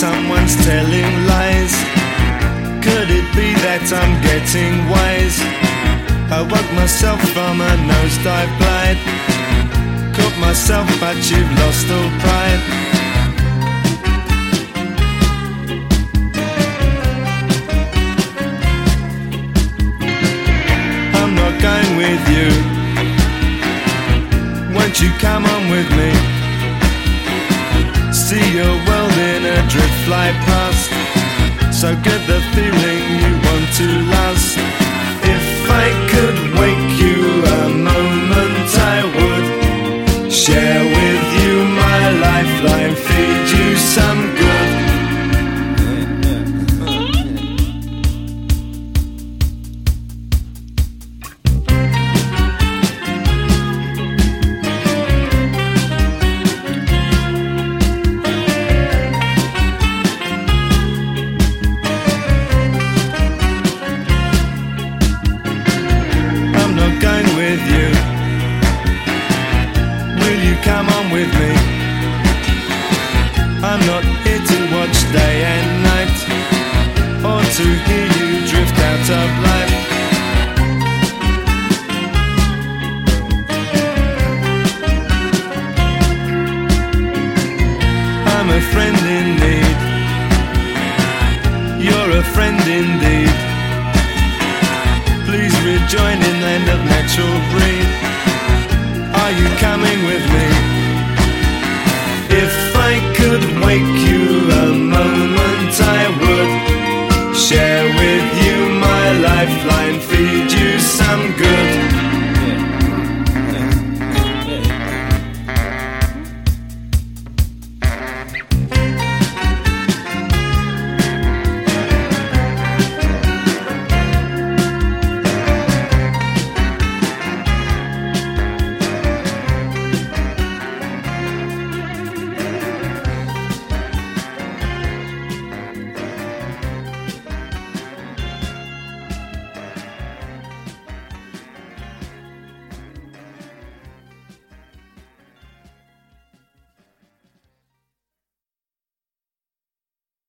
someone's telling lies? Could it be that I'm getting wise? I woke myself from a nosedive glide. Caught myself, but you've lost all pride. I'm not going with you. Won't you come on with me? See your world in a drift, fly past. So get the feeling you want to last. If I could wake you a moment, I would share with you my lifeline, feed you some good. Going with you. Will you come on with me? I'm not here to watch day and night, or to hear you drift out of life. I'm a friend in need. You're a friend indeed. Please rejoin in land of natural breed. Are you coming with me? If I could wake